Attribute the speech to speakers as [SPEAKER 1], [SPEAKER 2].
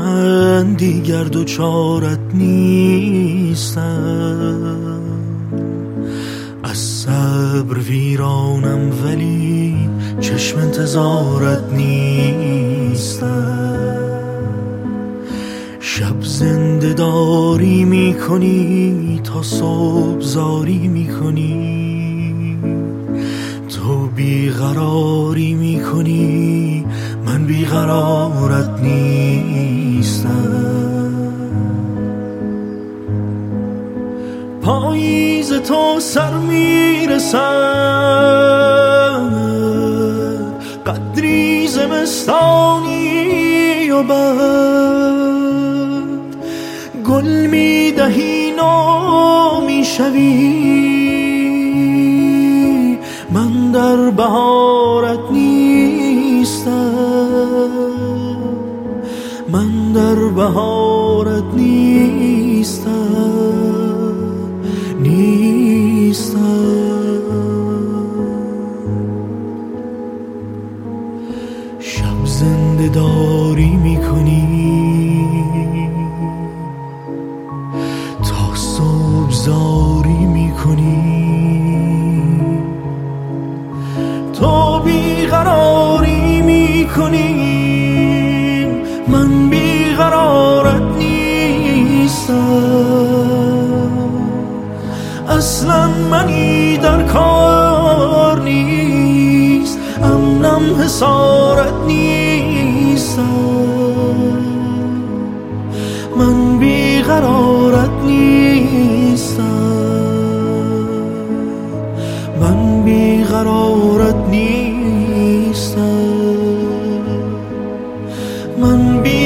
[SPEAKER 1] من دیگر دوچارت نیستم. از صبر ویرانم ولی چشم انتظارت نیستم. شب زنده داری میکنی تا صبح زاری میکنی. تو بیقراری میکنی من بیقرارت نیستم. پاییز تو سر میرسد، قدری زمستانی و بعد گل میدهی نو میشوی. من در بهارت نیستم، من در بهارت نیستم. شب زنده داری میکنی تا صبح زاری میکنی. تو بیقراری میکنی من بیقرارت نیستم. اصلا منی در کار نیست، امنم حسارت نیستم. من بیقرارت نیستم، من بیقرارت نیستم. من